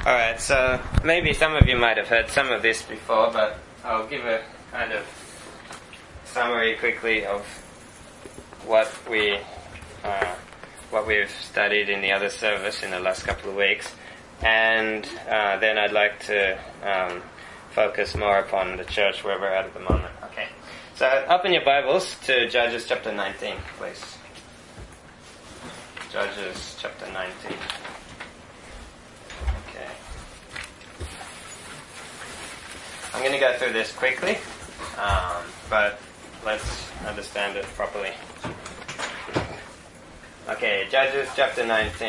Alright, so maybe some of you might have heard some of this before, but I'll give a kind of summary quickly of what we've studied in the other service in the last couple of weeks, and then I'd like to focus more upon the church where we're at the moment. Okay, so open your Bibles to Judges chapter 19, please. Judges chapter 19. Okay. I'm going to go through this quickly, but let's understand it properly. Okay, Judges chapter 19,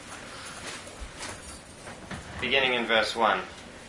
beginning in verse 1.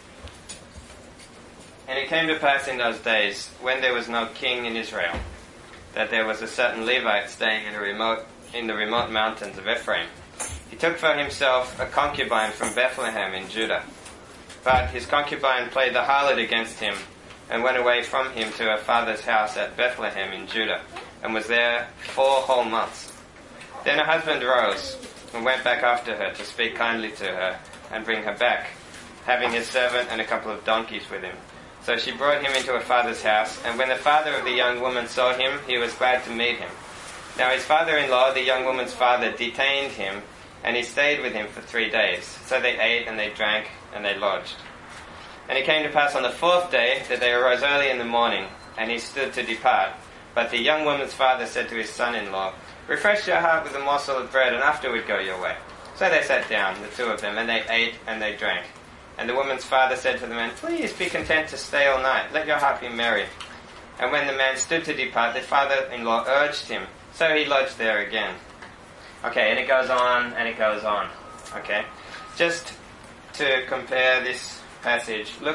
And it came to pass in those days, when there was no king in Israel, that there was a certain Levite staying in the remote mountains of Ephraim. He took for himself a concubine from Bethlehem in Judah. But his concubine played the harlot against him, and went away from him to her father's house at Bethlehem in Judah, and was there 4 whole months. Then her husband rose, and went back after her to speak kindly to her, and bring her back, having his servant and a couple of donkeys with him. So she brought him into her father's house, and when the father of the young woman saw him, he was glad to meet him. Now his father-in-law, the young woman's father, detained him, and he stayed with him for 3 days. So they ate, and they drank, and they lodged. And it came to pass on the 4th day that they arose early in the morning, and he stood to depart. But the young woman's father said to his son-in-law, "Refresh your heart with a morsel of bread, and afterward go your way." So they sat down, the two of them, and they ate, and they drank. And the woman's father said to the man, "Please be content to stay all night. Let your heart be merry." And when the man stood to depart, the father-in-law urged him. So he lodged there again. Okay, and it goes on, and it goes on. Okay, just to compare this passage, look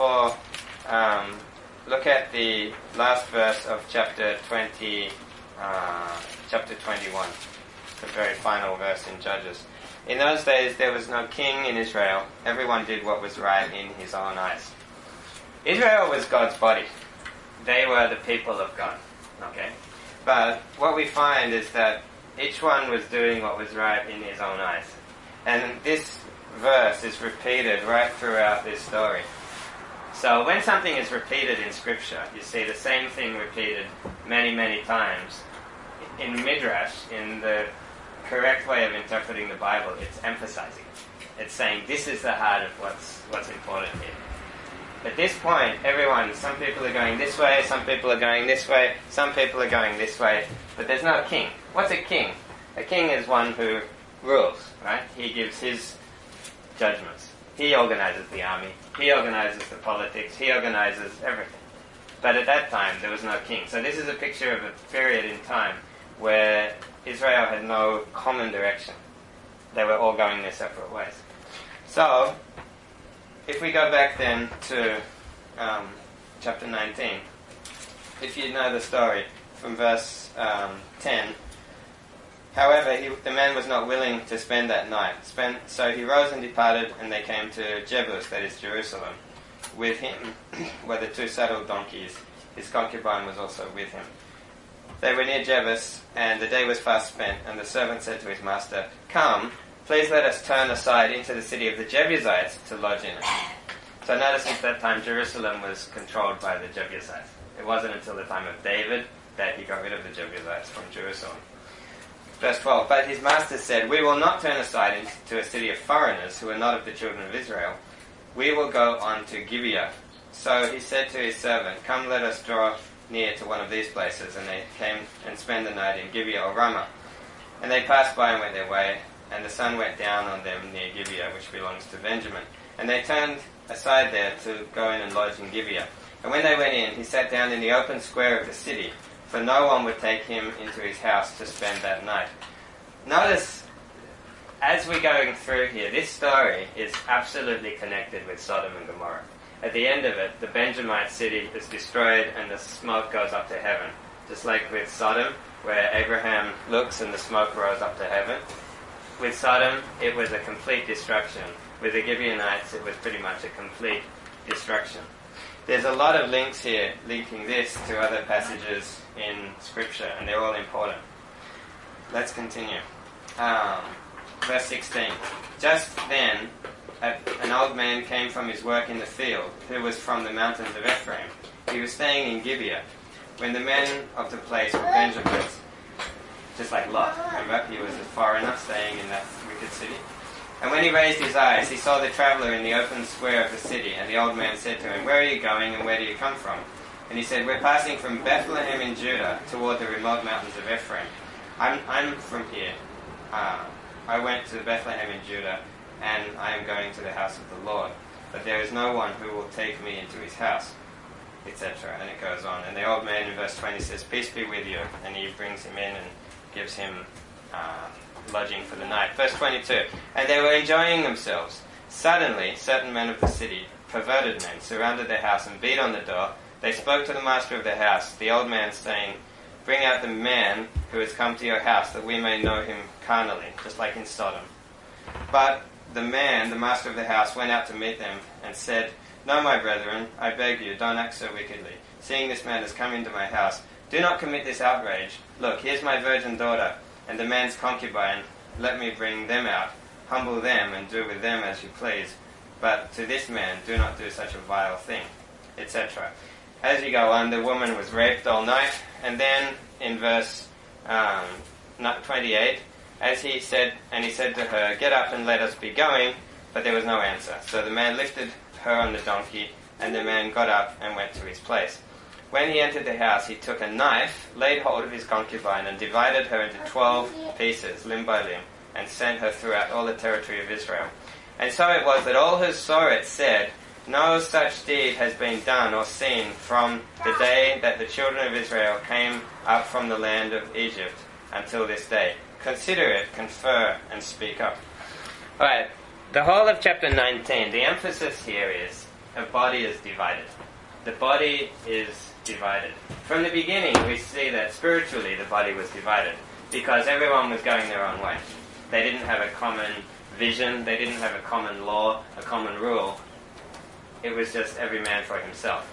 at the last verse of chapter 21, the very final verse in Judges. In those days there was no king in Israel. Everyone did what was right in his own eyes. Israel was God's body. They were the people of God. Okay, but what we find is that each one was doing what was right in his own eyes. And this verse is repeated right throughout this story. So when something is repeated in Scripture, you see the same thing repeated many, many times. In Midrash, in the correct way of interpreting the Bible, it's emphasizing it. It's saying this is the heart of what's important here. At this point, some people are going this way, some people are going this way, some people are going this way, but there's no king. What's a king? A king is one who rules, right? He gives his judgments. He organizes the army. He organizes the politics. He organizes everything. But at that time, there was no king. So this is a picture of a period in time where Israel had no common direction. They were all going their separate ways. So, if we go back then to chapter 19, if you know the story from verse 10, however, the man was not willing to spend that night. So he rose and departed, and they came to Jebus, that is Jerusalem. With him were the 2 saddled donkeys. His concubine was also with him. They were near Jebus, and the day was fast spent, and the servant said to his master, "Come, please let us turn aside into the city of the Jebusites to lodge in it." So notice at that time Jerusalem was controlled by the Jebusites. It wasn't until the time of David that he got rid of the Jebusites from Jerusalem. Verse 12, "But his master said, 'We will not turn aside into a city of foreigners who are not of the children of Israel. We will go on to Gibeah.' So he said to his servant, 'Come, let us draw near to one of these places.' And they came and spent the night in Gibeah or Ramah. And they passed by and went their way, and the sun went down on them near Gibeah, which belongs to Benjamin. And they turned aside there to go in and lodge in Gibeah. And when they went in, he sat down in the open square of the city, for no one would take him into his house to spend that night." Notice, as we're going through here, this story is absolutely connected with Sodom and Gomorrah. At the end of it, the Benjamite city is destroyed and the smoke goes up to heaven. Just like with Sodom, where Abraham looks and the smoke rose up to heaven. With Sodom, it was a complete destruction. With the Gibeonites, it was pretty much a complete destruction. There's a lot of links here linking this to other passages in Scripture, and they're all important. Let's continue. Verse 16. "Just then, at an an old man came from his work in the field, who was from the mountains of Ephraim. He was staying in Gibeah. When the men of the place were Benjamins, just like Lot, remember? He was a foreigner staying in that wicked city. And when he raised his eyes, he saw the traveller in the open square of the city, and the old man said to him, "Where are you going, and where do you come from?" And he said, "We're passing from Bethlehem in Judah toward the remote mountains of Ephraim." I'm from here. I went to Bethlehem in Judah, and I am going to the house of the Lord. But there is no one who will take me into his house, etc. And it goes on. And the old man in verse 20 says, "Peace be with you." And he brings him in and gives him lodging for the night. Verse 22, "And they were enjoying themselves. Suddenly, certain men of the city, perverted men, surrounded their house and beat on the door. They spoke to the master of the house, the old man, saying, 'Bring out the man who has come to your house, that we may know him carnally,'" just like in Sodom. But the man, the master of the house, went out to meet them and said, "No, my brethren, I beg you, don't act so wickedly. Seeing this man has come into my house, do not commit this outrage. Look, here's my virgin daughter and the man's concubine. Let me bring them out, humble them, and do with them as you please. But to this man do not do such a vile thing," etc. As you go on, the woman was raped all night. And then in verse 28, he said to her, "Get up and let us be going." But there was no answer. So the man lifted her on the donkey, and the man got up and went to his place. When he entered the house, he took a knife, laid hold of his concubine, and divided her into 12 pieces, limb by limb, and sent her throughout all the territory of Israel. And so it was that all who saw it said, "No such deed has been done or seen from the day that the children of Israel came up from the land of Egypt until this day. Consider it, confer, and speak up." Alright, the whole of chapter 19, the emphasis here is a body is divided. The body is divided. From the beginning, we see that spiritually the body was divided because everyone was going their own way. They didn't have a common vision, they didn't have a common law, a common rule. It was just every man for himself.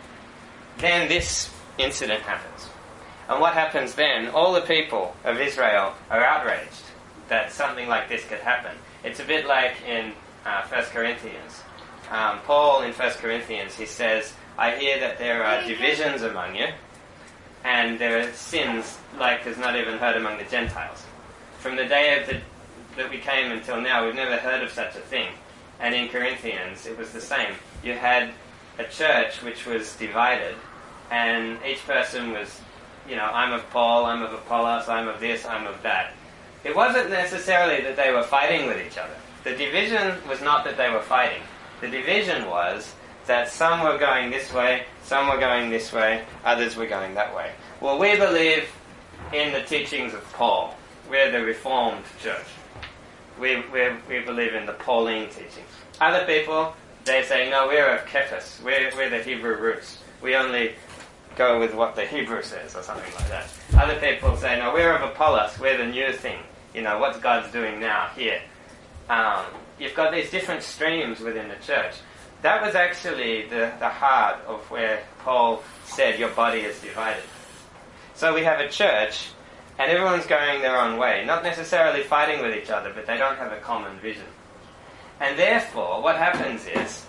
Then this incident happens. And what happens then? All the people of Israel are outraged that something like this could happen. It's a bit like in 1 Corinthians. Paul in 1 Corinthians, he says, "I hear that there are divisions among you, and there are sins like there's not even heard among the Gentiles." From the day that we came until now, we've never heard of such a thing. And in Corinthians, it was the same. You had a church which was divided, and each person was, I'm of Paul, I'm of Apollos, I'm of this, I'm of that. It wasn't necessarily that they were fighting with each other. The division was not that they were fighting. The division was that some were going this way, some were going this way, others were going that way. Well, we believe in the teachings of Paul. We're the Reformed church. We believe in the Pauline teachings. Other people, they say, no, we're of Cephas. We're the Hebrew roots. We only go with what the Hebrew says, or something like that. Other people say, no, we're of Apollos. We're the new thing. What's God's doing now, here. You've got these different streams within the church. That was actually the heart of where Paul said your body is divided. So we have a church, and everyone's going their own way, not necessarily fighting with each other, but they don't have a common vision. And therefore, what happens is,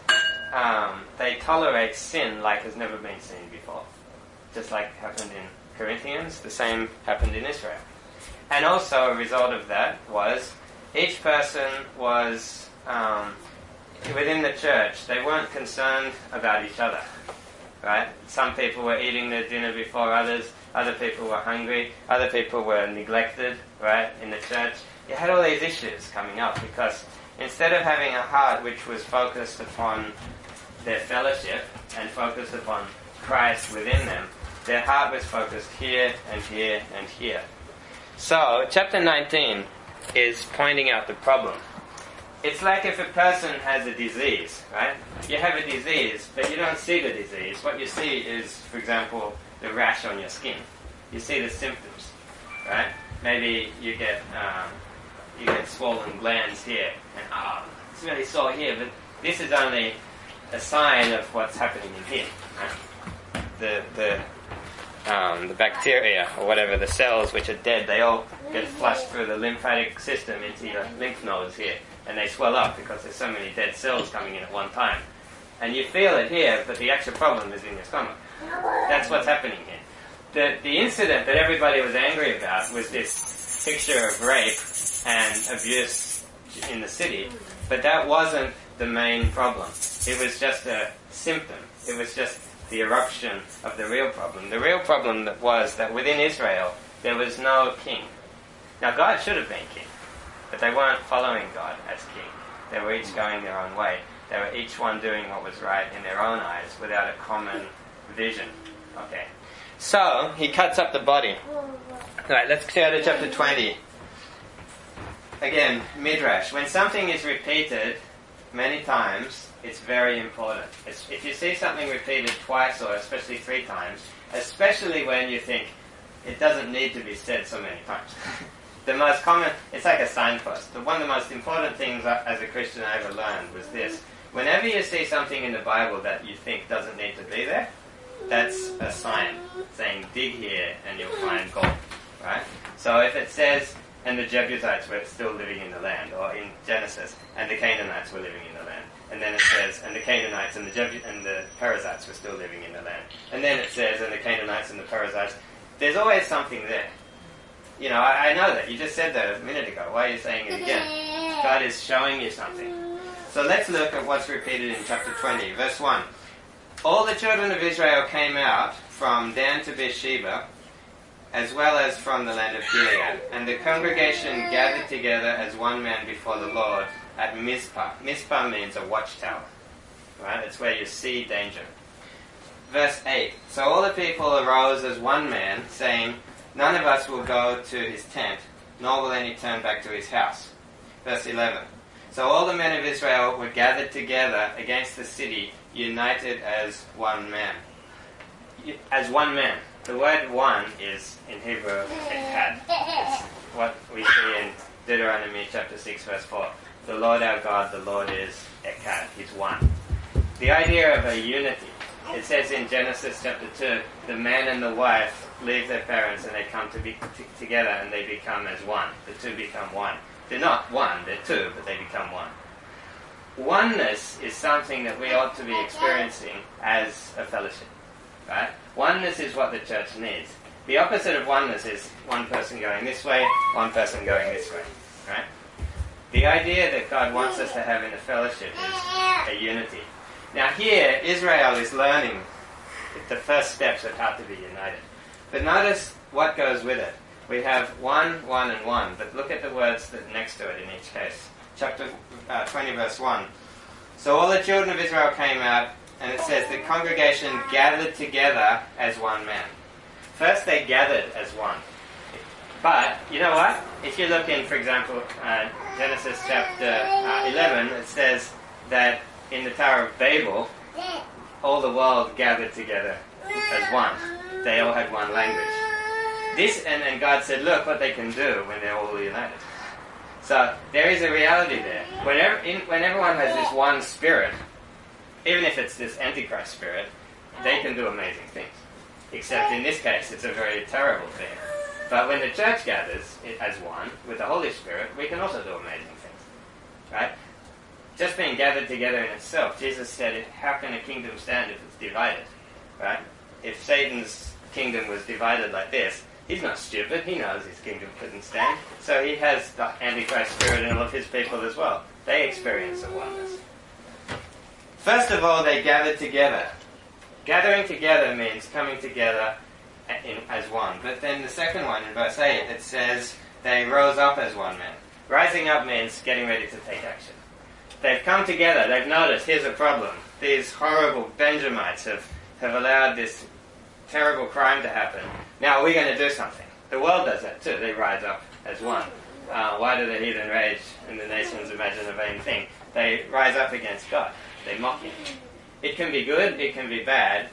they tolerate sin like has never been seen before. Just like happened in Corinthians, the same happened in Israel. And also a result of that was, each person was, within the church, they weren't concerned about each other. Right? Some people were eating their dinner before others, other people were hungry, other people were neglected, right, in the church. You had all these issues coming up because instead of having a heart which was focused upon their fellowship and focused upon Christ within them, their heart was focused here and here and here. So, chapter 19 is pointing out the problem. It's like if a person has a disease, right? You have a disease, but you don't see the disease. What you see is, for example, the rash on your skin. You see the symptoms, right? Maybe you get swollen glands here, and it's really sore here, but this is only a sign of what's happening in here. Right? The bacteria, or whatever, the cells which are dead, they all get flushed through the lymphatic system into your lymph nodes here. and they swell up because there's so many dead cells coming in at one time. And you feel it here, but the actual problem is in your stomach. That's what's happening here. The incident that everybody was angry about was this picture of rape and abuse in the city, but that wasn't the main problem. It was just a symptom. It was just the eruption of the real problem. The real problem was that within Israel there was no king. Now God should have been king, but they weren't following God as king. They were each going their own way. They were each one doing what was right in their own eyes without a common vision. Okay. So, he cuts up the body. Alright, let's go to chapter 20. Again, Midrash. When something is repeated many times, it's very important. If you see something repeated twice or especially 3 times, especially when you think it doesn't need to be said so many times. The most common, it's like a signpost. One of the most important things as a Christian I ever learned was this. Whenever you see something in the Bible that you think doesn't need to be there, that's a sign saying dig here and you'll find gold, right? So if it says, and the Jebusites were still living in the land, or in Genesis, and the Canaanites were living in the land, and then it says, and the Canaanites and the Perizzites were still living in the land, and then it says, and the Canaanites and the Perizzites, there's always something there. You know, I know that. You just said that a minute ago. Why are you saying it again? God is showing you something. So let's look at what's repeated in chapter 20, verse 1. All the children of Israel came out from Dan to Beersheba, as well as from the land of Gilead, and the congregation gathered together as one man before the Lord at Mizpah. Mizpah means a watchtower, right? It's where you see danger. Verse 8. So all the people arose as one man, saying, none of us will go to his tent, nor will any turn back to his house. Verse 11. So all the men of Israel were gathered together against the city, united as one man. As one man. The word one is, in Hebrew, echad. It's what we see in Deuteronomy chapter 6, verse 4. The Lord our God, the Lord is echad. He's one. The idea of a unity. It says in Genesis chapter 2, the man and the wife leave their parents and they come to be together and they become as one. The two become one. They're not one, they're two, but they become one. Oneness is something that we ought to be experiencing as a fellowship, right? Oneness is what the church needs. The opposite of oneness is one person going this way, one person going this way, right? The idea that God wants us to have in the fellowship is a unity. Now here, Israel is learning the first steps of how to be united. But notice what goes with it. We have one, and one, but look at the words that next to it in each case. Chapter 20, verse 1. So all the children of Israel came out, and it says the congregation gathered together as one man. First they gathered as one. But, you know what? If you look in, for example, Genesis chapter 11, it says that in the Tower of Babel, all the world gathered together as one. They all had one language. This, and God said, look what they can do when they're all united. So there is a reality there. When everyone has this one spirit, even if it's this Antichrist spirit, they can do amazing things. Except in this case, it's a very terrible thing. But when the church gathers as one, with the Holy Spirit, we can also do amazing things. Right? Just being gathered together in itself, Jesus said, how can a kingdom stand if it's divided? Right? If Satan's kingdom was divided like this, he's not stupid. He knows his kingdom couldn't stand. So he has the Antichrist spirit in all of his people as well. They experience a oneness. First of all, they gathered together. Gathering together means coming together as one. But then the second one, in verse 8, it says they rose up as one man. Rising up means getting ready to take action. They've come together. They've noticed, here's a problem. These horrible Benjamites have allowed this terrible crime to happen. Now we're going to do something. The world does that too. They rise up as one. Why do the heathen rage and the nations imagine a vain thing? They rise up against God. They mock him. It can be good, it can be bad,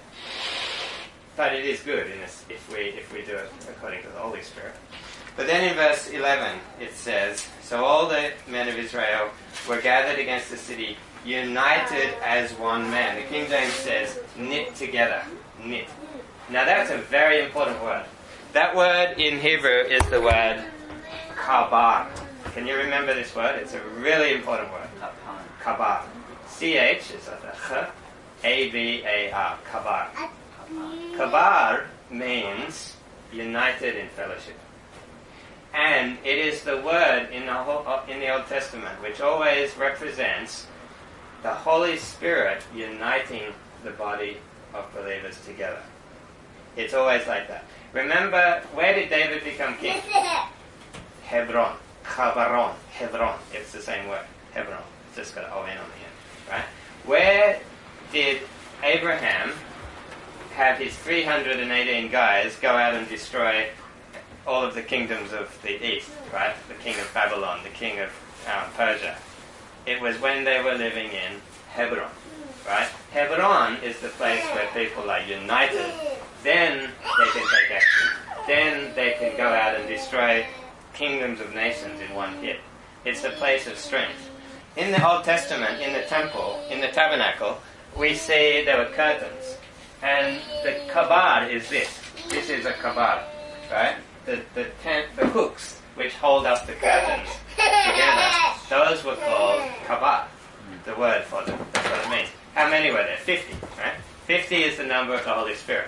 but it is good if we do it according to the Holy Spirit. But then in verse 11 it says, so all the men of Israel were gathered against the city, united as one man. The King James says, knit together. Knit. Now that's a very important word. That word in Hebrew is the word kabar. Can you remember this word? It's a really important word. Kabar. C-H is a ch, A-B-A-R. Kabar. Kabar means united in fellowship. And it is the word in the Old Testament which always represents the Holy Spirit uniting the body of believers together. It's always like that. Remember, where did David become king? Hebron. Chabaron. Hebron. It's the same word. Hebron. It's just got an O-N on the end. Right? Where did Abraham have his 318 guys go out and destroy all of the kingdoms of the east, right? The king of Babylon, the king of Persia. It was when they were living in Hebron, right? Hebron is the place where people are united. Then they can take action. Then they can go out and destroy kingdoms of nations in one hit. It's the place of strength. In the Old Testament, in the temple, in the tabernacle, we see there were curtains. And the kabar is this. This is a kabar, right? The hooks which hold up the curtains together, those were called kabar, the word for them. That's what it means. How many were there? 50, right? 50 is the number of the Holy Spirit.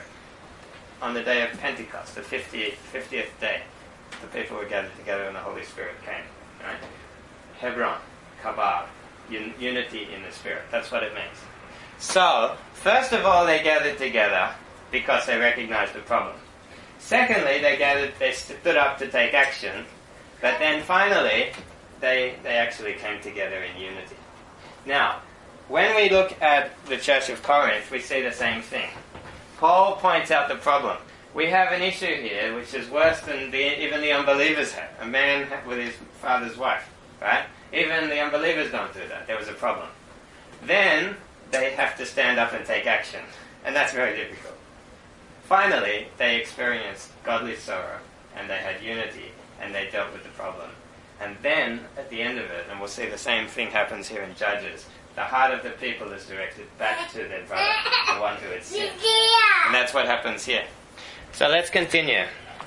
On the day of Pentecost, the 50th day, the people were gathered together and the Holy Spirit came, right? Hebron, kabar, unity in the Spirit. That's what it means. So, first of all, they gathered together because they recognized the problem. Secondly, they stood up to take action, but then finally, they actually came together in unity. Now, when we look at the Church of Corinth, we see the same thing. Paul points out the problem. We have an issue here which is worse than even the unbelievers have. A man with his father's wife, right? Even the unbelievers don't do that. There was a problem. Then, they have to stand up and take action, and that's very difficult. Finally, they experienced godly sorrow, and they had unity, and they dealt with the problem. And then, at the end of it, and we'll see the same thing happens here in Judges, the heart of the people is directed back to their brother, the one who had sinned. And that's what happens here. So let's continue.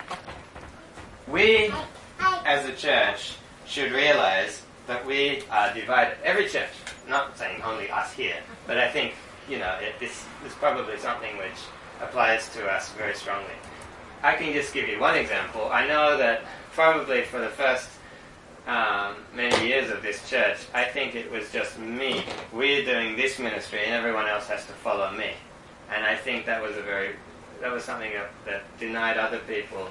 We, as a church, should realize that we are divided. Every church, not saying only us here, but I think, this is probably something which applies to us very strongly. I can just give you one example. I know that probably for the first many years of this church, I think it was just me. We're doing this ministry and everyone else has to follow me. And I think that was something that denied other people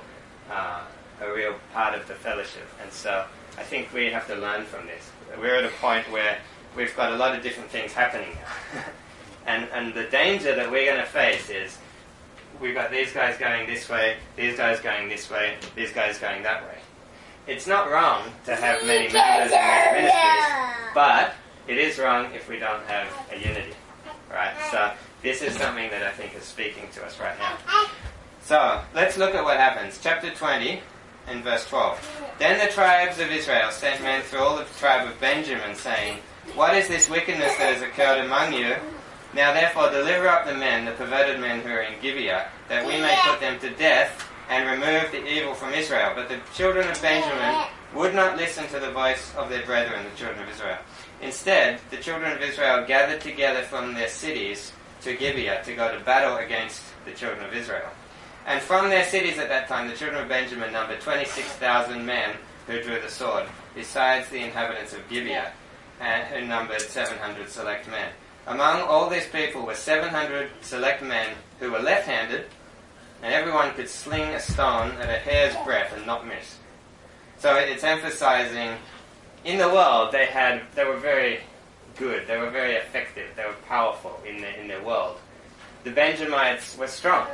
a real part of the fellowship. And so I think we have to learn from this. We're at a point where we've got a lot of different things happening now. and the danger that we're going to face is we've got these guys going this way, these guys going this way, these guys going that way. It's not wrong to have many members and many ministries, but it is wrong if we don't have a unity. Right? So this is something that I think is speaking to us right now. So let's look at what happens. Chapter 20 and verse 12. Then the tribes of Israel sent men through all the tribe of Benjamin, saying, "What is this wickedness that has occurred among you? Now therefore deliver up the men, the perverted men who are in Gibeah, that we may put them to death and remove the evil from Israel." But the children of Benjamin would not listen to the voice of their brethren, the children of Israel. Instead, the children of Israel gathered together from their cities to Gibeah to go to battle against the children of Israel. And from their cities at that time, the children of Benjamin numbered 26,000 men who drew the sword, besides the inhabitants of Gibeah, who numbered 700 select men. Among all these people were 700 select men who were left-handed, and everyone could sling a stone at a hair's breadth and not miss. So it's emphasizing, in the world, they were very good, they were very effective, they were powerful in their world. The Benjamites were strong,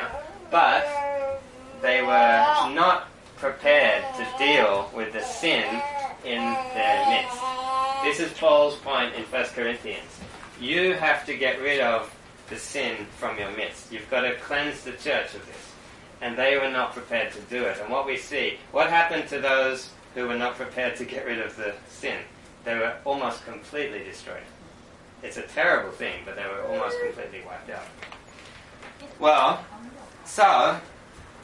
but they were not prepared to deal with the sin in their midst. This is Paul's point in 1 Corinthians. You have to get rid of the sin from your midst. You've got to cleanse the church of this. And they were not prepared to do it. And what happened to those who were not prepared to get rid of the sin? They were almost completely destroyed. It's a terrible thing, but they were almost completely wiped out. Well, so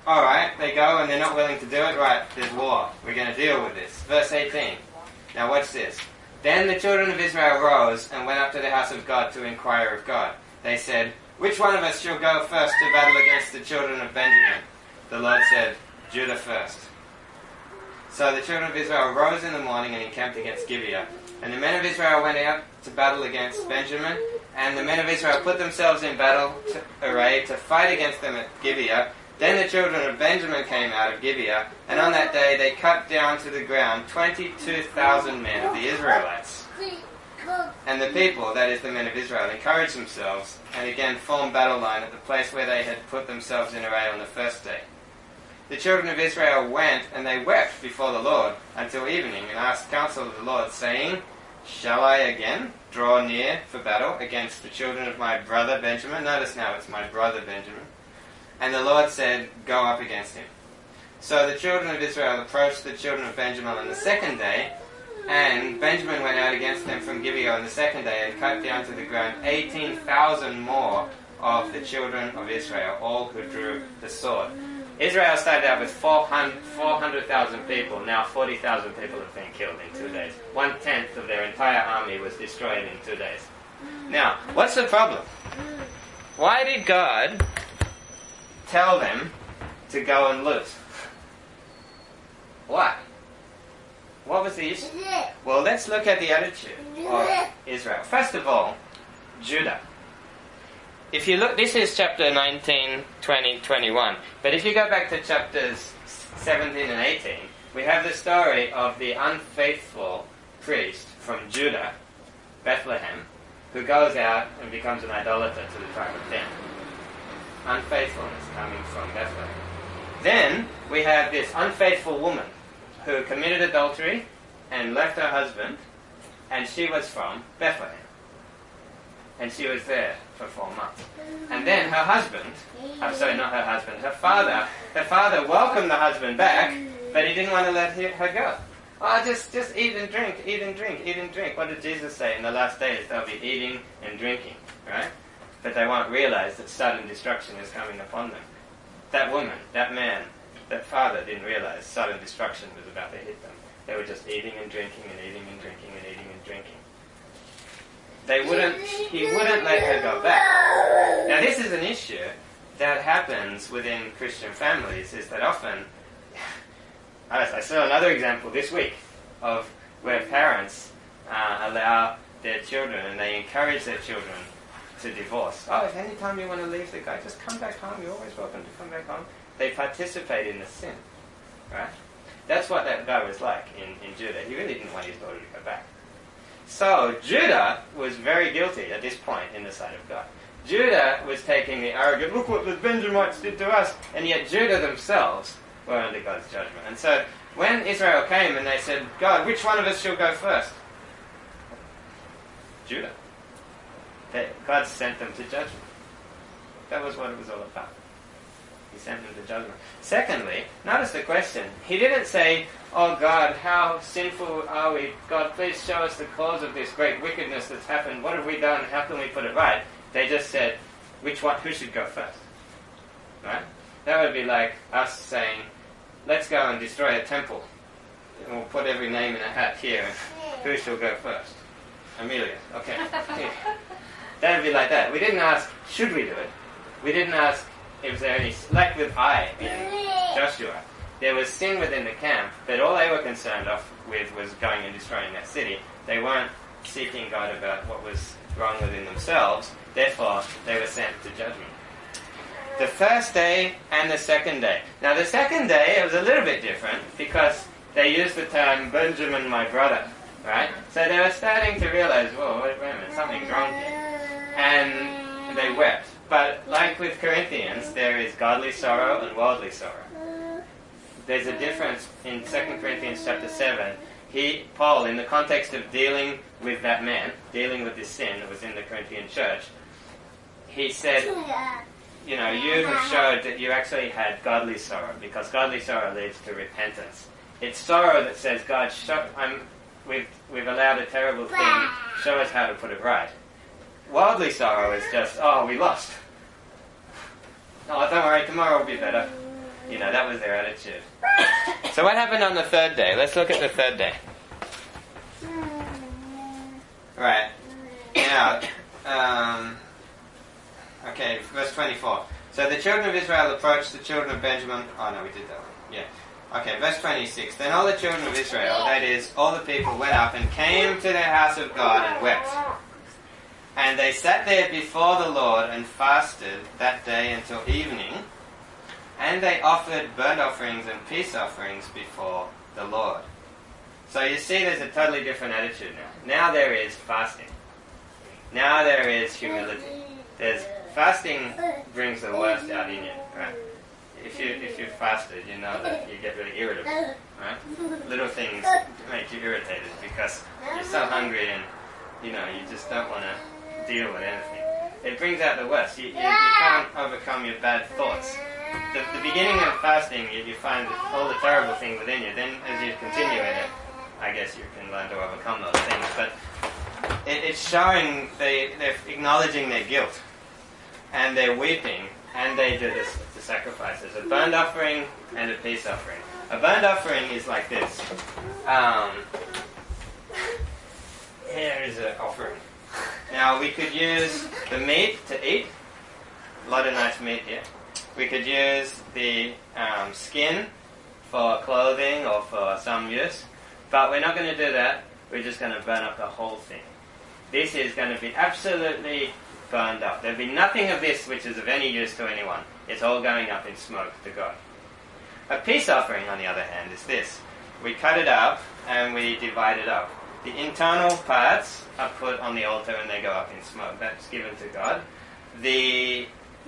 Alright, they go and they're not willing to do it. Right, there's war. We're going to deal with this. Verse 18. Now watch this. Then the children of Israel rose and went up to the house of God to inquire of God. They said, "Which one of us shall go first to battle against the children of Benjamin?" The Lord said, "Judah first." So the children of Israel rose in the morning and encamped against Gibeah. And the men of Israel went out to battle against Benjamin. And the men of Israel put themselves in battle array to fight against them at Gibeah. Then the children of Benjamin came out of Gibeah, and on that day they cut down to the ground 22,000 men of the Israelites. And the people, that is the men of Israel, encouraged themselves, and again formed battle line at the place where they had put themselves in array on the first day. The children of Israel went, and they wept before the Lord until evening, and asked counsel of the Lord, saying, "Shall I again draw near for battle against the children of my brother Benjamin?" Notice now, it's my brother Benjamin. And the Lord said, "Go up against him." So the children of Israel approached the children of Benjamin on the second day, and Benjamin went out against them from Gibeah on the second day and cut down to the ground 18,000 more of the children of Israel, all who drew the sword. Israel started out with 400,000 people. Now 40,000 people have been killed in 2 days. 1/10 of their entire army was destroyed in 2 days. Now, what's the problem? Why did God tell them to go and loot? Why? What was the issue? Well, let's look at the attitude of Israel. First of all, Judah. If you look, this is chapter 19, 20, 21. But if you go back to chapters 17 and 18, we have the story of the unfaithful priest from Judah, Bethlehem, who goes out and becomes an idolater to the tribe of Dan. Unfaithfulness coming from Bethlehem. Then we have this unfaithful woman who committed adultery and left her husband, and she was from Bethlehem. And she was there for 4 months. And then her husband, her father welcomed the husband back, but he didn't want to let her go. Oh, just eat and drink, eat and drink, eat and drink. What did Jesus say? In the last days they'll be eating and drinking, right? But they won't realize that sudden destruction is coming upon them. That woman, that man, that father didn't realize sudden destruction was about to hit them. They were just eating and drinking and eating and drinking and eating and drinking. He wouldn't let her go back. Now this is an issue that happens within Christian families, is that often, I saw another example this week of where parents allow their children, and they encourage their children to divorce. Oh, if any time you want to leave the guy, just come back home, you're always welcome to come back home. They participate in the sin, right? That's what that guy was like in Judah. He really didn't want his daughter to go back. So Judah was very guilty at this point in the sight of God. Judah was taking the arrogant, look what the Benjamites did to us, and yet Judah themselves were under God's judgment. And so when Israel came and they said, "God, which one of us shall go first?" Judah. God sent them to judgment. That was what it was all about. He sent them to judgment. Secondly, notice the question. He didn't say, "Oh God, how sinful are we? God, please show us the cause of this great wickedness that's happened. What have we done? How can we put it right?" They just said, who should go first? Right? That would be like us saying, "Let's go and destroy a temple. And we'll put every name in a hat here. Who shall go first?" Amelia. Okay. That would be like that. We didn't ask, should we do it? We didn't ask, is there any, like with Ai in Joshua, there was sin within the camp, but all they were concerned with was going and destroying that city. They weren't seeking God about what was wrong within themselves, therefore they were sent to judgment. The first day and the second day. Now the second day, it was a little bit different, because they used the term, "Benjamin, my brother," right? So they were starting to realize, whoa, wait a minute, something's wrong here. And they wept. But like with Corinthians, there is godly sorrow and worldly sorrow. There's a difference in 2 Corinthians chapter 7. Paul, in the context of dealing with that man, dealing with this sin that was in the Corinthian church, he said, you have showed that you actually had godly sorrow, because godly sorrow leads to repentance. It's sorrow that says, "God, we've allowed a terrible thing, show us how to put it right." Worldly sorrow is just, "Oh, we lost. Oh, don't worry, tomorrow will be better." That was their attitude. So what happened on the third day? Let's look at the third day. Right. Now, okay, verse 24. So the children of Israel approached the children of Benjamin. Oh, no, we did that one. Yeah. Okay, verse 26. Then all the children of Israel, that is, all the people, went up and came to their house of God and wept. And they sat there before the Lord and fasted that day until evening. And they offered burnt offerings and peace offerings before the Lord. So you see there's a totally different attitude now. Now there is fasting. Now there is humility. Fasting brings the worst out in you, right? If you fasted, you know that you get really irritable, right? Little things make you irritated because you're so hungry and, you just don't want to deal with anything. It brings out the worst. You can't overcome your bad thoughts. The beginning of fasting, you find all the terrible thing within you. Then as you continue in it, I guess you can learn to overcome those things. But it's showing they're acknowledging their guilt. And they're weeping, and they do the sacrifices. A burnt offering and a peace offering. A burnt offering is like this. Here is an offering. Now, we could use the meat to eat. A lot of nice meat here. We could use the skin for clothing or for some use. But we're not going to do that. We're just going to burn up the whole thing. This is going to be absolutely burned up. There'll be nothing of this which is of any use to anyone. It's all going up in smoke to God. A peace offering, on the other hand, is this. We cut it up and we divide it up. The internal parts are put on the altar and they go up in smoke. That's given to God. These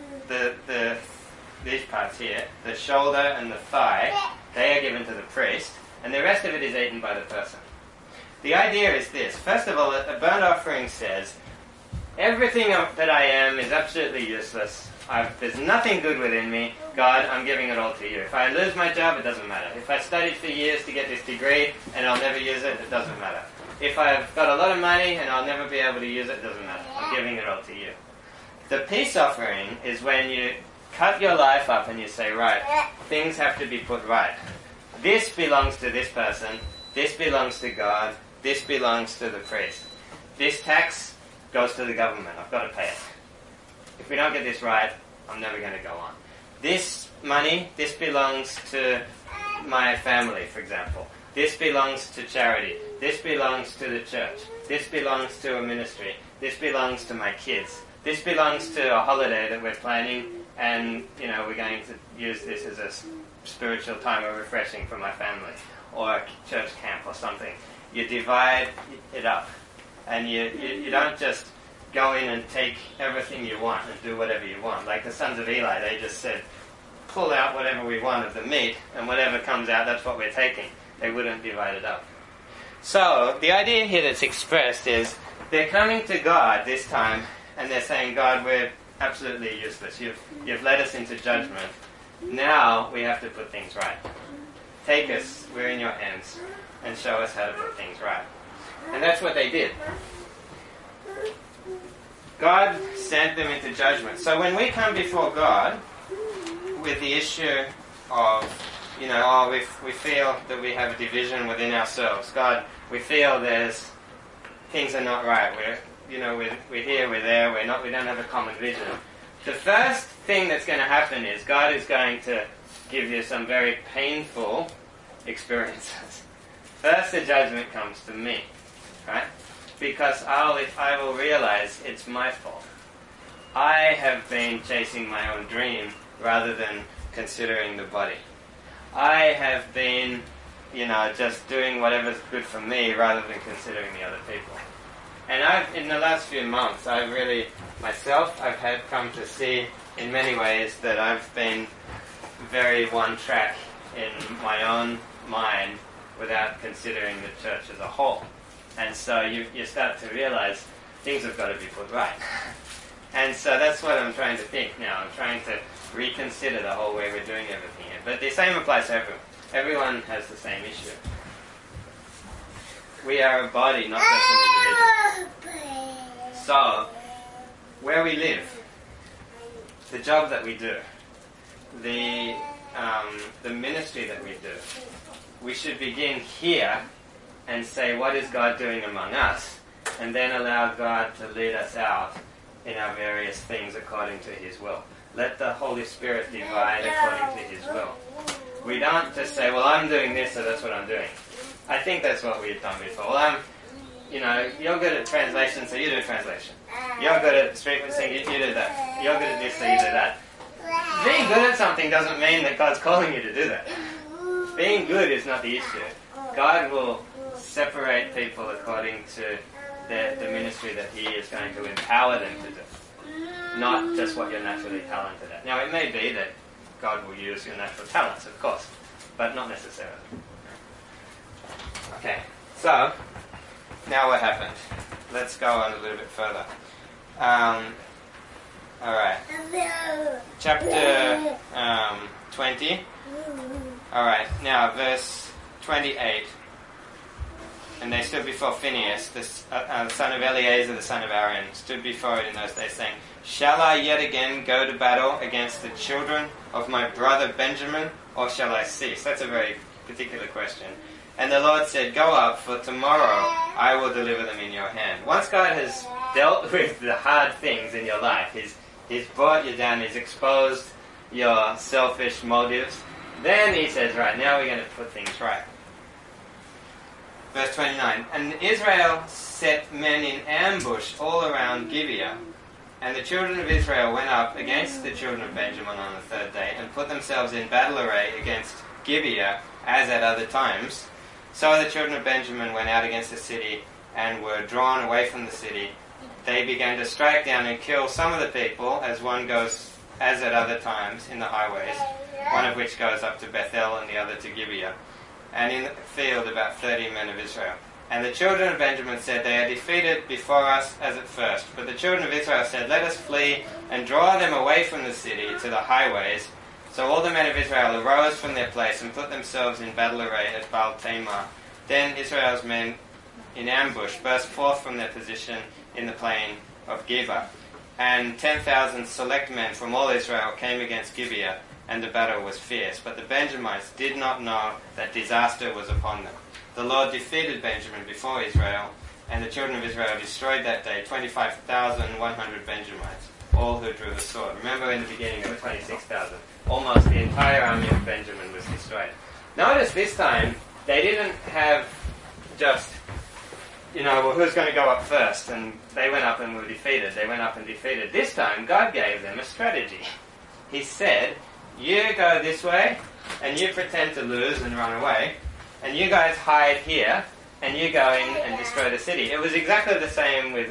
parts here, the shoulder and the thigh, they are given to the priest, and the rest of it is eaten by the person. The idea is this. First of all, a burnt offering says, everything that I am is absolutely useless. There's nothing good within me. God, I'm giving it all to you. If I lose my job, it doesn't matter. If I studied for years to get this degree and I'll never use it, it doesn't matter. If I've got a lot of money and I'll never be able to use it, it doesn't matter. I'm giving it all to you. The peace offering is when you cut your life up and you say, right, things have to be put right. This belongs to this person. This belongs to God. This belongs to the priest. This tax goes to the government. I've got to pay it. If we don't get this right, I'm never going to go on. This money, this belongs to my family, for example. This belongs to charity. This belongs to the church. This belongs to a ministry. This belongs to my kids. This belongs to a holiday that we're planning, and we're going to use this as a spiritual time of refreshing for my family, or a church camp or something. You divide it up, and you don't just go in and take everything you want and do whatever you want. Like the sons of Eli, they just said, pull out whatever we want of the meat, and whatever comes out, that's what we're taking. They wouldn't divide it up. So, the idea here that's expressed is, they're coming to God this time, and they're saying, God, we're absolutely useless. You've led us into judgment. Now we have to put things right. Take us, we're in your hands, and show us how to put things right. And that's what they did. God sent them into judgment. So when we come before God with the issue of, we feel that we have a division within ourselves. God, we feel things are not right. We're here, we're there, we don't have a common vision. The first thing that's going to happen is God is going to give you some very painful experiences. First, the judgment comes to me, right? Because I will realize it's my fault. I have been chasing my own dream rather than considering the body. I have been, just doing whatever's good for me rather than considering the other people. And in the last few months, I've come to see in many ways that I've been very one track in my own mind without considering the church as a whole. And so you start to realize things have got to be put right. And so that's what I'm trying to think now. I'm trying to reconsider the whole way we're doing everything here. But the same applies to everyone. Everyone has the same issue. We are a body, not just an individual. So, where we live, the job that we do, the the ministry that we do, we should begin here and say, what is God doing among us? And then allow God to lead us out in our various things according to His will. Let the Holy Spirit divide according to His will. We don't just say, well, I'm doing this, so that's what I'm doing. I think that's what we've done before. Well, you're good at translation, so you do translation. You're good at street singing, you do that. You're good at this, so you do that. Being good at something doesn't mean that God's calling you to do that. Being good is not the issue. God will separate people according to the ministry that He is going to empower them to do. Not just what you're naturally talented at. Now, it may be that God will use your natural talents, of course, but not necessarily. Okay, so, now what happened? Let's go on a little bit further. Alright. Chapter 20. Alright, now verse 28. And they stood before Phinehas, the son of Eleazar, the son of Aaron, stood before it in those days, saying, Shall I yet again go to battle against the children of my brother Benjamin, or shall I cease? That's a very particular question. And the Lord said, Go up, for tomorrow I will deliver them in your hand. Once God has dealt with the hard things in your life, He's brought you down, He's exposed your selfish motives, then He says, right, now we're going to put things right. Verse 29, And Israel set men in ambush all around Gibeah, and the children of Israel went up against the children of Benjamin on the third day, and put themselves in battle array against Gibeah, as at other times. So the children of Benjamin went out against the city, and were drawn away from the city. They began to strike down and kill some of the people, as one goes, as at other times, in the highways, one of which goes up to Bethel, and the other to Gibeah. And in the field about 30 men of Israel. And the children of Benjamin said, They are defeated before us as at first. But the children of Israel said, Let us flee and draw them away from the city to the highways. So all the men of Israel arose from their place and put themselves in battle array at Baal Tamar. Then Israel's men in ambush burst forth from their position in the plain of Geba. And 10,000 select men from all Israel came against Gibeah, and the battle was fierce. But the Benjamites did not know that disaster was upon them. The Lord defeated Benjamin before Israel, and the children of Israel destroyed that day 25,100 Benjamites, all who drew the sword. Remember, in the beginning there were 26,000. Almost the entire army of Benjamin was destroyed. Notice this time, they didn't have just, well, who's going to go up first? And they went up and were defeated. They went up and defeated. This time, God gave them a strategy. He said, you go this way, and you pretend to lose and run away, and you guys hide here, and you go in and destroy the city. It was exactly the same with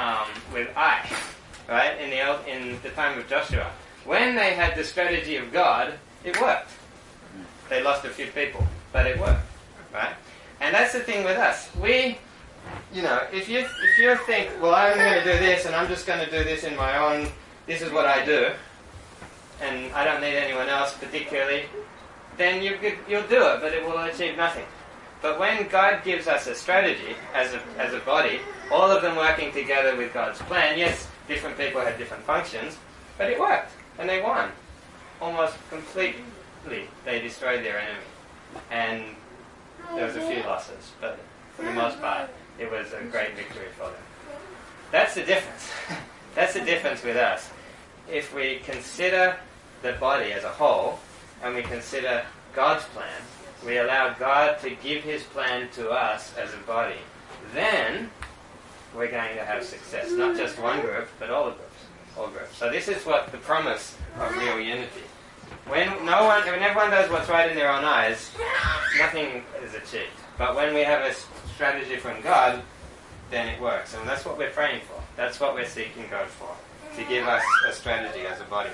Ai, right? In the time of Joshua, when they had the strategy of God, it worked. They lost a few people, but it worked, right? And that's the thing with us. We, if you think, well, I'm going to do this, and I'm just going to do this in my own. This is what I do. And I don't need anyone else particularly, then you'll do it, but it will achieve nothing. But when God gives us a strategy as a body, all of them working together with God's plan, yes, different people had different functions, but it worked, and they won. Almost completely, they destroyed their enemy. And there was a few losses, but for the most part, it was a great victory for them. That's the difference. That's the difference with us. If we consider the body as a whole, and we consider God's plan, we allow God to give His plan to us as a body, then we're going to have success. Not just one group, but all groups. So this is what the promise of real unity. When everyone does what's right in their own eyes, nothing is achieved. But when we have a strategy from God, then it works. And that's what we're praying for. That's what we're seeking God for. To give us a strategy as a body.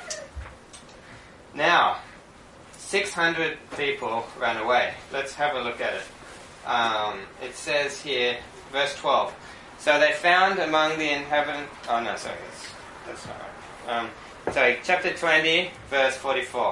Now, 600 people ran away. Let's have a look at it. It says here, verse 12. So they found among the inhabitants... Oh, no, sorry. That's not right. Chapter 20, verse 44.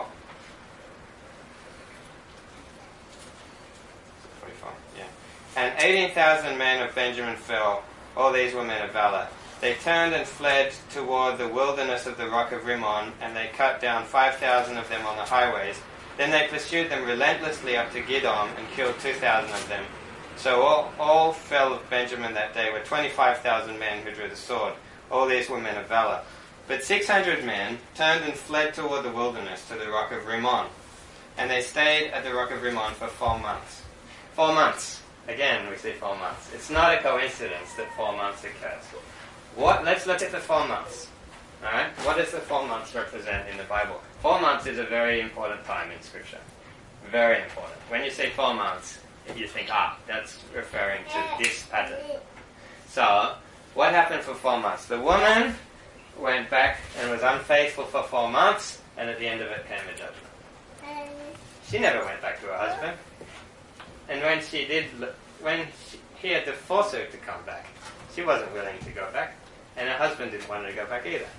44, yeah. And 18,000 men of Benjamin fell. All these were men of valor. They turned and fled toward the wilderness of the rock of Rimmon, and they cut down 5,000 of them on the highways, Then they pursued them relentlessly up to Gidom and killed 2,000 of them. So all fell of Benjamin that day were 25,000 men who drew the sword. All these were men of valor. But 600 men turned and fled toward the wilderness to the rock of Rimmon. And they stayed at the rock of Rimmon for 4 months. 4 months. Again, we see 4 months. It's not a coincidence that 4 months occurs. Let's look at the 4 months. Alright? What does the 4 months represent in the Bible? 4 months is a very important time in Scripture. Very important. When you say 4 months, you think, that's referring to this pattern. So, what happened for 4 months? The woman went back and was unfaithful for 4 months, and at the end of it came a judgment. She never went back to her husband. And when he had to force her to come back, she wasn't willing to go back, and her husband didn't want her to go back either.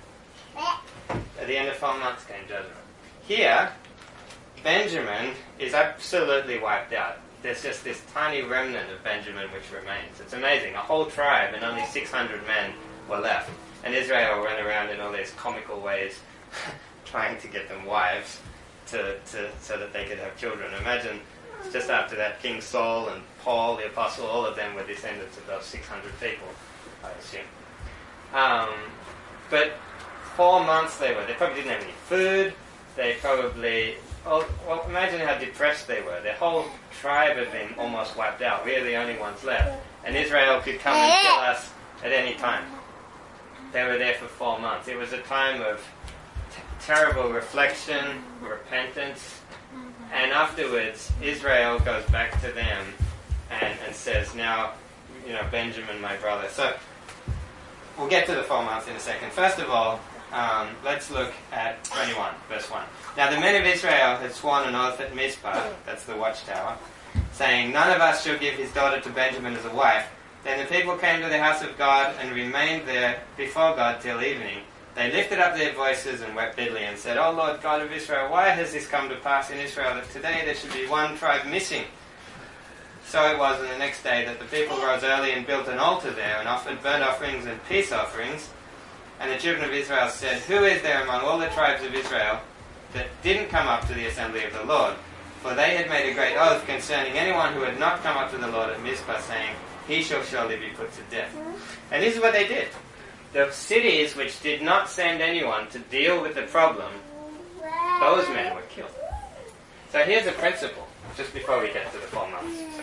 At the end of 4 months came judgment. Here, Benjamin is absolutely wiped out. There's just this tiny remnant of Benjamin which remains. It's amazing. A whole tribe and only 600 men were left. And Israel ran around in all these comical ways trying to get them wives so that they could have children. Imagine just after that, King Saul and Paul the Apostle, all of them were descendants of those 600 people, I assume. But 4 months they probably didn't have any food. They probably... well, imagine how depressed they were. Their whole tribe had been almost wiped out. We are the only ones left. And Israel could come and kill us at any time. They were there for 4 months. It was a time of terrible reflection, repentance. And afterwards, Israel goes back to them and says, now, Benjamin, my brother. So, we'll get to the 4 months in a second. First of all, let's look at 21, verse 1. Now the men of Israel had sworn an oath at Mizpah, that's the watchtower, saying, none of us shall give his daughter to Benjamin as a wife. Then the people came to the house of God and remained there before God till evening. They lifted up their voices and wept bitterly and said, O Lord God of Israel, why has this come to pass in Israel that today there should be one tribe missing? So it was on the next day that the people rose early and built an altar there and offered burnt offerings and peace offerings. And the children of Israel said, who is there among all the tribes of Israel that didn't come up to the assembly of the Lord? For they had made a great oath concerning anyone who had not come up to the Lord at Mizpah, saying, he shall surely be put to death. And this is what they did. The cities which did not send anyone to deal with the problem, those men were killed. So here's a principle, just before we get to the 4 months. So,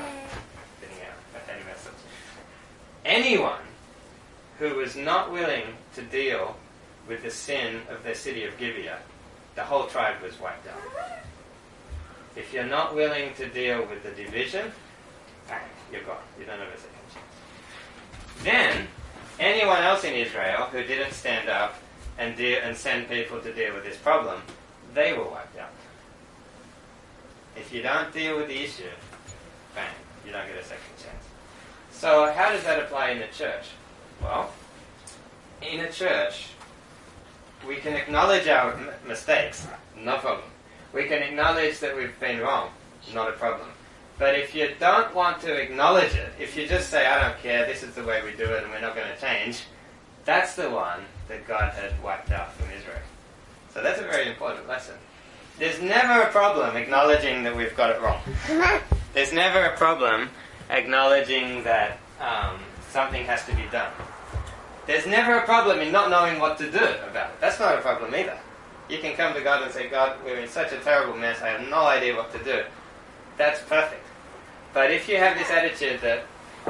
anyone who was not willing to deal with the sin of the city of Gibeah, the whole tribe was wiped out. If you're not willing to deal with the division, bang, you're gone. You don't have a second chance. Then, anyone else in Israel who didn't stand up and send people to deal with this problem, they were wiped out. If you don't deal with the issue, bang, you don't get a second chance. So how does that apply in the church? Well, in a church, we can acknowledge our mistakes, no problem. We can acknowledge that we've been wrong, not a problem. But if you don't want to acknowledge it, if you just say, I don't care, this is the way we do it and we're not going to change, that's the one that God had wiped out from Israel. So that's a very important lesson. There's never a problem acknowledging that we've got it wrong. There's never a problem acknowledging that something has to be done. There's never a problem in not knowing what to do about it. That's not a problem either. You can come to God and say, God, we're in such a terrible mess, I have no idea what to do. That's perfect. But if you have this attitude that,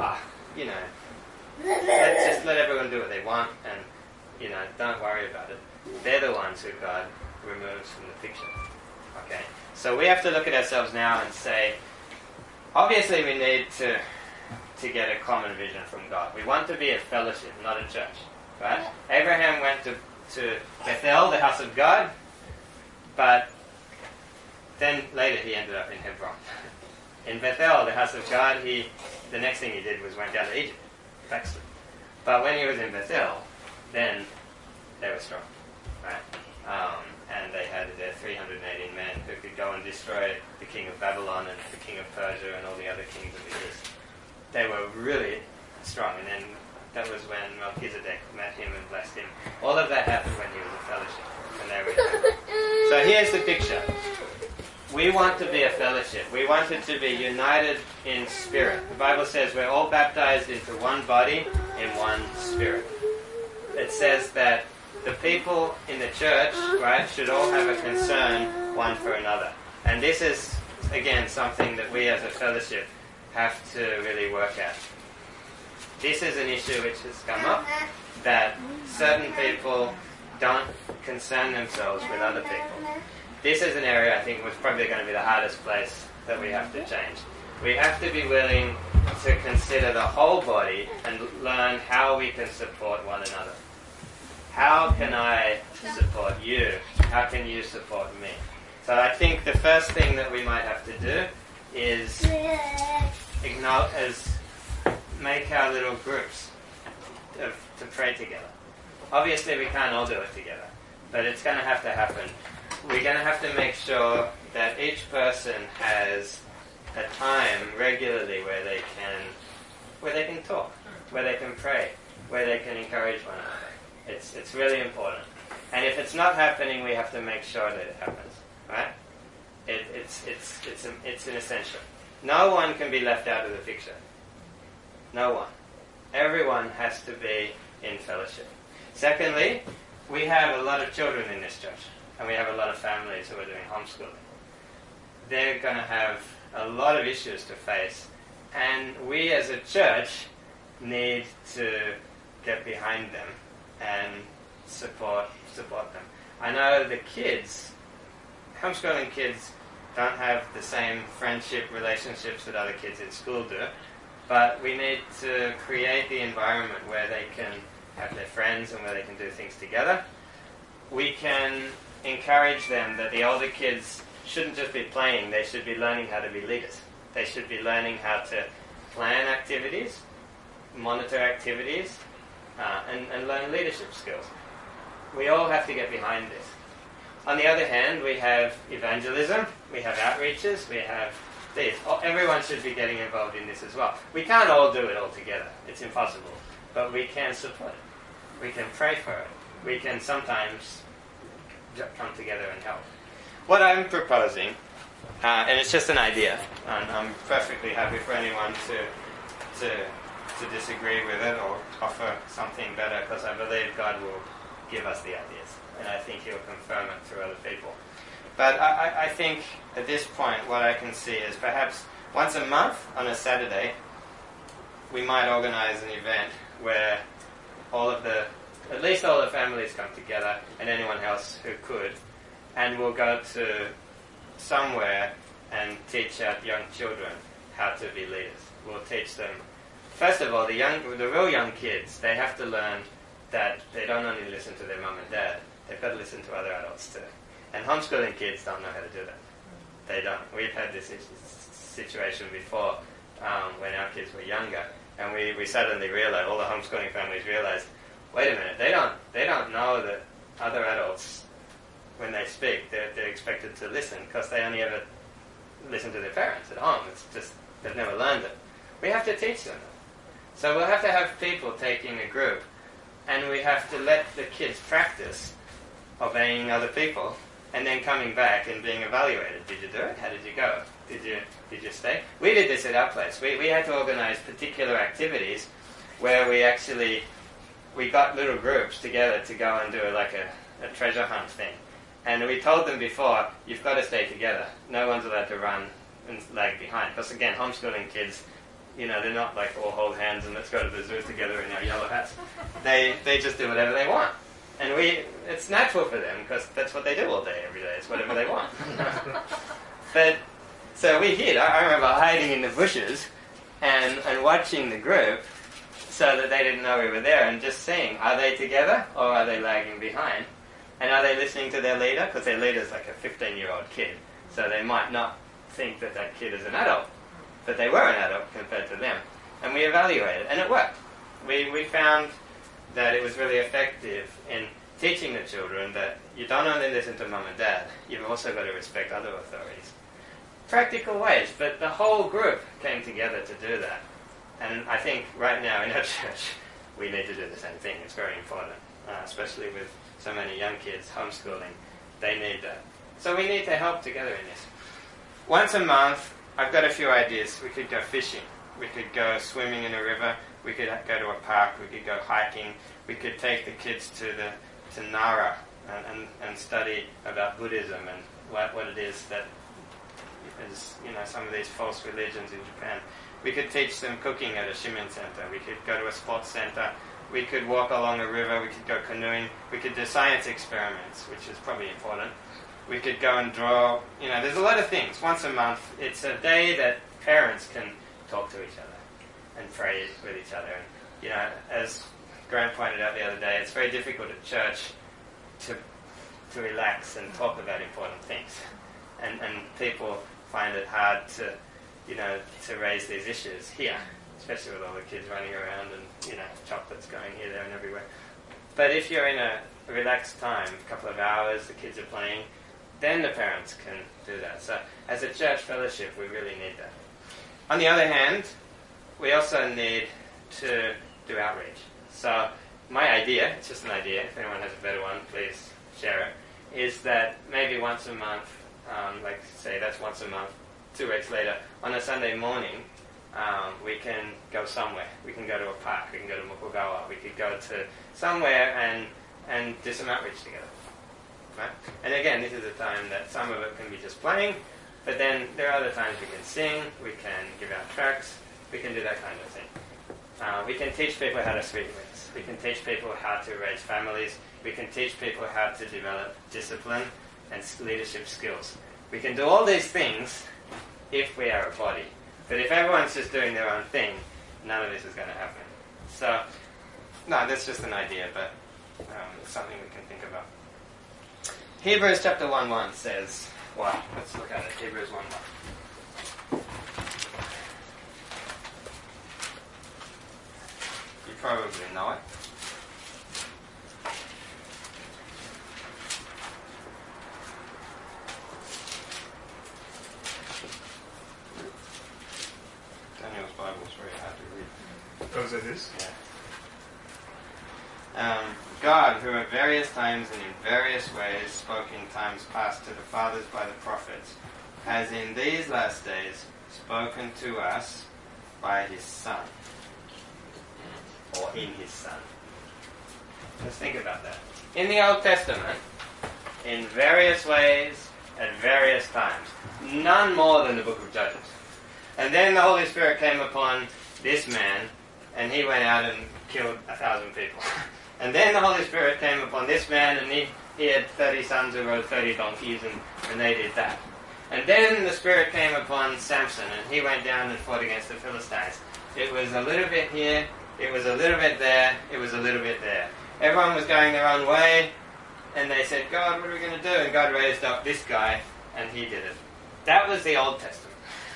let's just let everyone do what they want and, don't worry about it, they're the ones who God removes from the picture. Okay? So we have to look at ourselves now and say, obviously we need to get a common vision from God. We want to be a fellowship, not a church. Right? Abraham went to Bethel, the house of God, but then later he ended up in Hebron. In Bethel, the house of God, the next thing he did was went down to Egypt, backslid. But when he was in Bethel, then they were strong, right? And they had their 318 men who could go and destroy the king of Babylon and the king of Persia and all the other kings of the east. They were really strong, and then that was when Melchizedek met him and blessed him. All of that happened when he was in fellowship, when they were in Hebron. So here's the picture. We want to be a fellowship. We want it to be united in spirit. The Bible says we're all baptized into one body in one spirit. It says that the people in the church, right, should all have a concern one for another. And this is, again, something that we as a fellowship have to really work at. This is an issue which has come up, that certain people don't concern themselves with other people. This is an area I think was probably going to be the hardest place that we have to change. We have to be willing to consider the whole body and learn how we can support one another. How can I support you? How can you support me? So I think the first thing that we might have to do is make our little groups to pray together. Obviously we can't all do it together, but it's going to happen. We're going to have to make sure that each person has a time regularly where they can talk, where they can pray, where they can encourage one another. It's really important. And if it's not happening, we have to make sure that it happens. Right? It's an essential. No one can be left out of the picture. No one. Everyone has to be in fellowship. Secondly, we have a lot of children in this church, and we have a lot of families who are doing homeschooling. They're going to have a lot of issues to face, and we as a church need to get behind them and support them. I know the kids, homeschooling kids, don't have the same friendship relationships that other kids in school do, but we need to create the environment where they can have their friends and where they can do things together. We can encourage them that the older kids shouldn't just be playing, they should be learning how to be leaders. They should be learning how to plan activities, monitor activities, and learn leadership skills. We all have to get behind this. On the other hand, we have evangelism, we have outreaches, we have these. Everyone should be getting involved in this as well. We can't all do it all together. It's impossible. But we can support it. We can pray for it. We can sometimes come together and help. What I'm proposing, and it's just an idea, and I'm perfectly happy for anyone to disagree with it or offer something better, because I believe God will give us the ideas, and I think He'll confirm it through other people. But I think at this point what I can see is perhaps once a month on a Saturday we might organise an event where at least all the families come together, and anyone else who could, and we'll go to somewhere and teach our young children how to be leaders. We'll teach them, first of all, the real young kids, they have to learn that they don't only listen to their mum and dad, they've got to listen to other adults too. And homeschooling kids don't know how to do that. They don't. We've had this situation before when our kids were younger, and we suddenly realized, all the homeschooling families realized, wait a minute, they don't know that other adults, when they speak, they're expected to listen, because they only ever listen to their parents at home. It's just, they've never learned it. We have to teach them. So we'll have to have people taking a group, and we have to let the kids practice obeying other people, and then coming back and being evaluated. Did you do it? How did you go? Did you stay? We did this at our place. We had to organize particular activities where we got little groups together to go and do like a treasure hunt thing. And we told them before, you've got to stay together. No one's allowed to run and lag behind. Because again, homeschooling kids, they're not like all hold hands and let's go to the zoo together in our yellow hats. They just do whatever they want. And it's natural for them, because that's what they do all day, every day. It's whatever they want. So we hid. I remember hiding in the bushes and watching the group so that they didn't know we were there, and just seeing, are they together or are they lagging behind? And are they listening to their leader? Because their leader's like a 15-year-old kid, so they might not think that kid is an adult, but they were an adult compared to them. And we evaluated, and it worked. We found that it was really effective in teaching the children that you don't only listen to mum and dad, you've also got to respect other authorities. Practical ways, but the whole group came together to do that. And I think right now in our church, we need to do the same thing. It's very important, especially with so many young kids homeschooling. They need that. So we need to help together in this. once a month, I've got a few ideas. We could go fishing. We could go swimming in a river. We could go to a park. We could go hiking. We could take the kids to Nara and study about Buddhism and what it is that is, some of these false religions in Japan. We could teach them cooking at a shimin center. We could go to a sports center. We could walk along a river. We could go canoeing. We could do science experiments, which is probably important. We could go and draw. There's a lot of things. Once a month, it's a day that parents can talk to each other and pray with each other. And, as Graham pointed out the other day, it's very difficult at church to relax and talk about important things. And people find it hard to raise these issues here, especially with all the kids running around and, chocolates going here, there and everywhere. But if you're in a relaxed time, a couple of hours, the kids are playing, then the parents can do that. So as a church fellowship, we really need that. On the other hand, we also need to do outreach. So my idea, it's just an idea, if anyone has a better one, please share it, is that maybe once a month, like say that's once a month, 2 weeks later, on a Sunday morning, we can go somewhere. We can go to a park, we can go to Mokugawa, we could go to somewhere and do some outreach together. Right? And again, this is a time that some of it can be just playing, but then there are other times we can sing, we can give out tracts, we can do that kind of thing. We can teach people how to speak English. We can teach people how to raise families. We can teach people how to develop discipline and leadership skills. We can do all these things if we are a body. But if everyone's just doing their own thing, none of this is going to happen. So, no, that's just an idea, but it's something we can think about. Hebrews chapter 1:1 says, well, let's look at it. Hebrews 1:1. You probably know it. Daniel's Bible is very hard to read. Oh, is it this? Yeah. God, who at various times and in various ways spoke in times past to the fathers by the prophets, has in these last days spoken to us by his Son, or in his Son. Let's think about that. In the Old Testament, in various ways, at various times, none more than the book of Judges. And then the Holy Spirit came upon this man, and he went out and killed 1,000 people. And then the Holy Spirit came upon this man, and he had 30 sons who rode 30 donkeys, and they did that. And then the Spirit came upon Samson, and he went down and fought against the Philistines. It was a little bit here, it was a little bit there, it was a little bit there. Everyone was going their own way, and they said, God, what are we going to do? And God raised up this guy, and he did it. That was the Old Testament.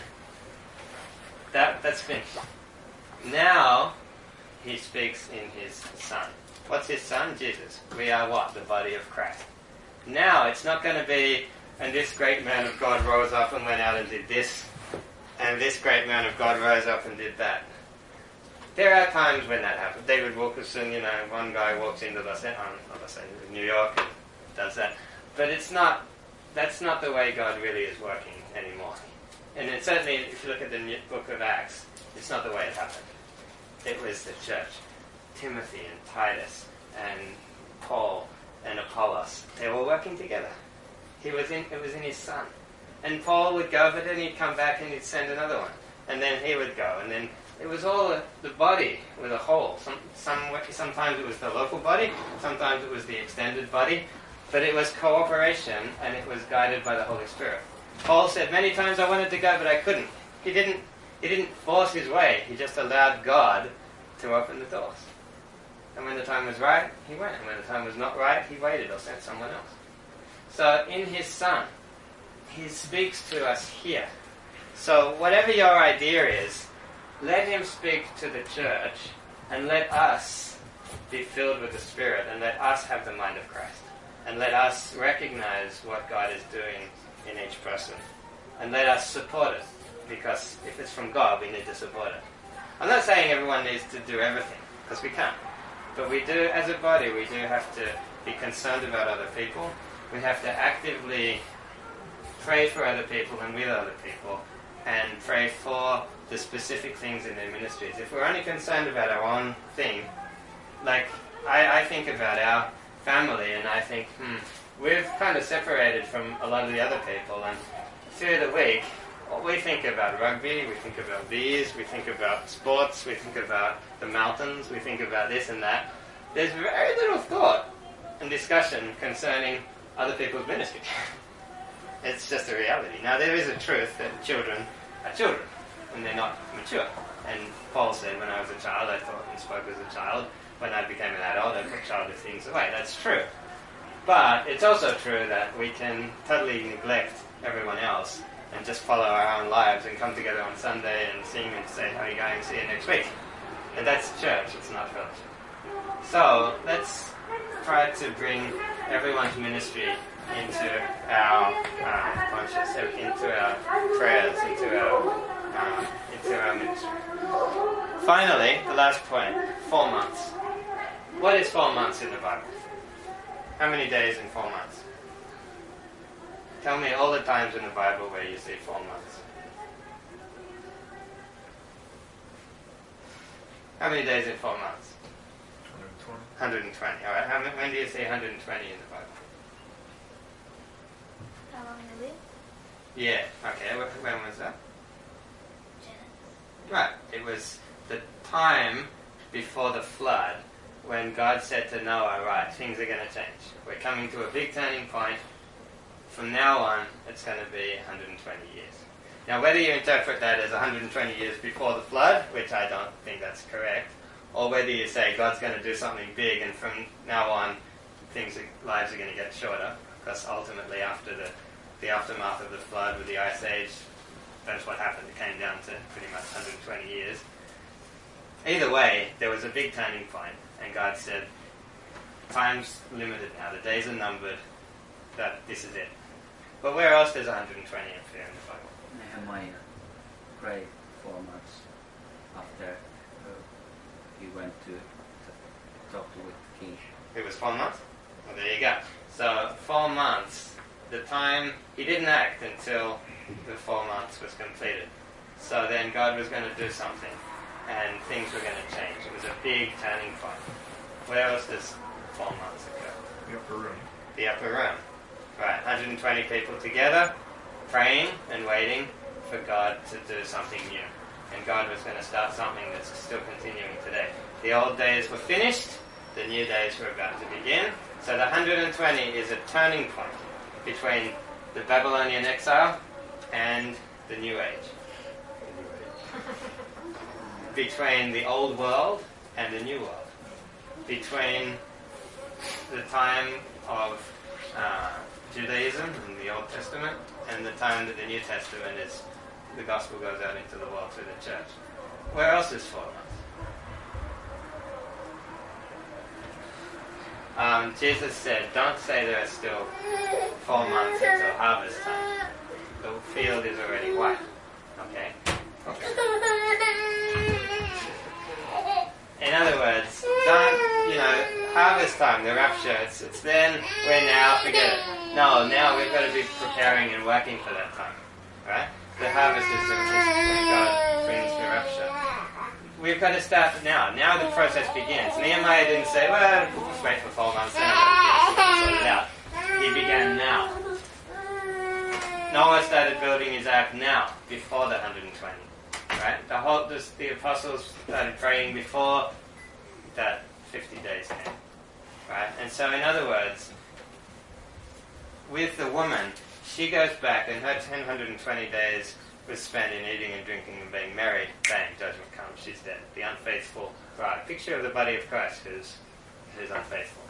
That's finished. Now, he speaks in his Son. What's his Son? Jesus. We are what? The body of Christ. Now, it's not going to be, and this great man of God rose up and went out and did this, and this great man of God rose up and did that. There are times when that happens. David Wilkerson, one guy walks into New York and does that. But that's not the way God really is working anymore. And it certainly, if you look at the book of Acts, it's not the way it happened. It was the church. Timothy and Titus and Paul and Apollos. They were working together. It was in his Son. And Paul would go, but then he'd come back and he'd send another one. And then he would go. And then it was all the body with a whole. Sometimes it was the local body. Sometimes it was the extended body. But it was cooperation, and it was guided by the Holy Spirit. Paul said many times I wanted to go, but I couldn't. He didn't force his way. He just allowed God to open the doors. And when the time was right, he went. And when the time was not right, he waited or sent someone else. So in his Son, he speaks to us here. So whatever your idea is, let him speak to the church, and let us be filled with the Spirit, and let us have the mind of Christ. And let us recognize what God is doing in each person. And let us support it. Because if it's from God, we need to support it. I'm not saying everyone needs to do everything, because we can't. But we do, as a body, we do have to be concerned about other people. We have to actively pray for other people and with other people, and pray for the specific things in their ministries. If we're only concerned about our own thing, like I think about our family and I think, we've kind of separated from a lot of the other people, and through the week we think about rugby, we think about bees, we think about sports, we think about the mountains, we think about this and that. There's very little thought and discussion concerning other people's ministry. It's just a reality. Now there is a truth that children are children and they're not mature. And Paul said, when I was a child I thought and spoke as a child. When I became an adult I put childish things away. That's true. But it's also true that we can totally neglect everyone else and just follow our own lives and come together on Sunday and sing and say, how are you going? See you next week. And that's church, it's not fellowship. So let's try to bring everyone's ministry into our conscious, into our prayers, into our ministry. Finally, the last point, 4 months. What is 4 months in the Bible? How many days in 4 months? Tell me all the times in the Bible where you see 4 months. How many days in 4 months? 120. 120. All right. When do you see 120 in the Bible? How long you live? Yeah. Okay. When was that? Right. It was the time before the flood when God said to Noah, right, things are going to change. We're coming to a big turning point. From now on, it's going to be 120 years. Now, whether you interpret that as 120 years before the flood, which I don't think that's correct, or whether you say God's going to do something big and from now on lives are going to get shorter, because ultimately after the aftermath of the flood with the Ice Age, that's what happened. It came down to pretty much 120 years. Either way, there was a big turning point, and God said, time's limited now, the days are numbered, that this is it. But where else does 120 appear in the Bible? Nehemiah prayed 4 months after he went to talk with the king. It was 4 months? Well, there you go. So 4 months, the time, he didn't act until the 4 months was completed. So then God was going to do something, and things were going to change. It was a big turning point. Where else does 4 months occur? The upper room. The upper room. Right, 120 people together, praying and waiting for God to do something new. And God was going to start something that's still continuing today. The old days were finished, the new days were about to begin. So the 120 is a turning point between the Babylonian exile and the New Age. Between the old world and the new world. Between the time of Judaism in the Old Testament and the time that the New Testament is, the gospel goes out into the world through the church. Where else is 4 months? Jesus said, don't say there are still 4 months until harvest time. The field is already white. Okay? In other words, harvest time, the rapture, it's then, we're now, forget it. No, now we've got to be preparing and working for that time. Right? The harvest is when God brings the rapture. We've got to start now. Now the process begins. Nehemiah didn't say, well, just wait for 4 months and I'll sort it out. He began now. Noah started building his ark now, before the 120. Right? The apostles started praying before that 50 days came. Right? And so in other words, with the woman, she goes back and her 120 days was spent in eating and drinking and being married. Bang, judgment comes, she's dead. The unfaithful bride. Picture of the body of Christ who's unfaithful.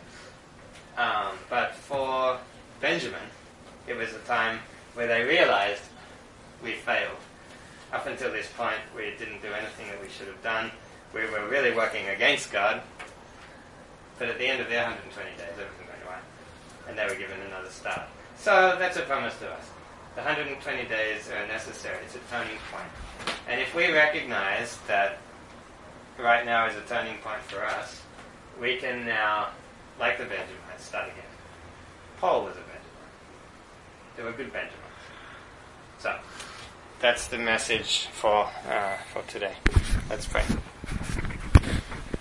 But for Benjamin, it was a time where they realized we failed. Up until this point, we didn't do anything that we should have done. We were really working against God. But at the end of their 120 days, everything went right. And they were given another start. So that's a promise to us. The 120 days are necessary. It's a turning point. And if we recognize that right now is a turning point for us, we can now, like the Benjamites, start again. Paul was a Benjamin. They were good Benjamins. So, that's the message for today. Let's pray.